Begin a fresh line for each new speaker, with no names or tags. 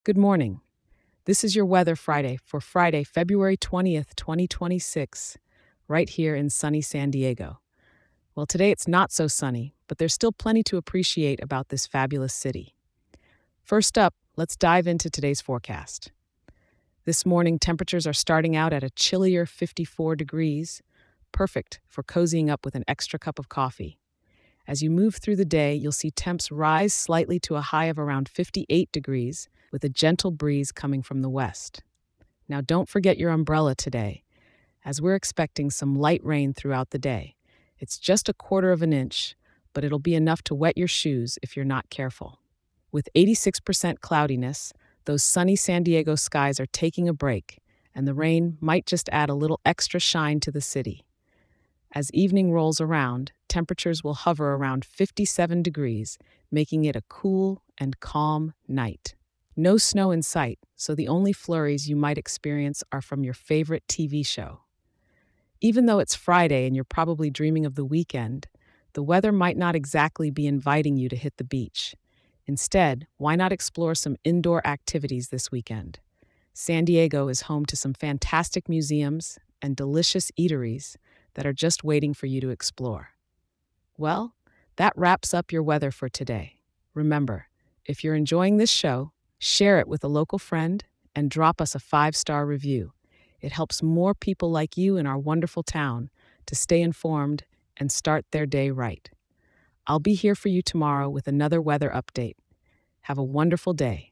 Good morning. This is your Weather Friday for Friday, February 20th, 2026, right here in sunny San Diego. Well, today it's not so sunny, but there's still plenty to appreciate about this fabulous city. First up, let's dive into today's forecast. This morning, temperatures are starting out at a chillier 54 degrees, perfect for cozying up with an extra cup of coffee. As you move through the day, you'll see temps rise slightly to a high of around 58 degrees, with a gentle breeze coming from the west. Now, don't forget your umbrella today, as we're expecting some light rain throughout the day. It's just a quarter of an inch, but it'll be enough to wet your shoes if you're not careful. With 86% cloudiness, those sunny San Diego skies are taking a break, and the rain might just add a little extra shine to the city. As evening rolls around, temperatures will hover around 57 degrees, making it a cool and calm night. No snow in sight, so the only flurries you might experience are from your favorite TV show. Even though it's Friday and you're probably dreaming of the weekend, the weather might not exactly be inviting you to hit the beach. Instead, why not explore some indoor activities this weekend? San Diego is home to some fantastic museums and delicious eateries that are just waiting for you to explore. Well, that wraps up your weather for today. Remember, if you're enjoying this show, share it with a local friend and drop us a 5-star review. It helps more people like you in our wonderful town to stay informed and start their day right. I'll be here for you tomorrow with another weather update. Have a wonderful day.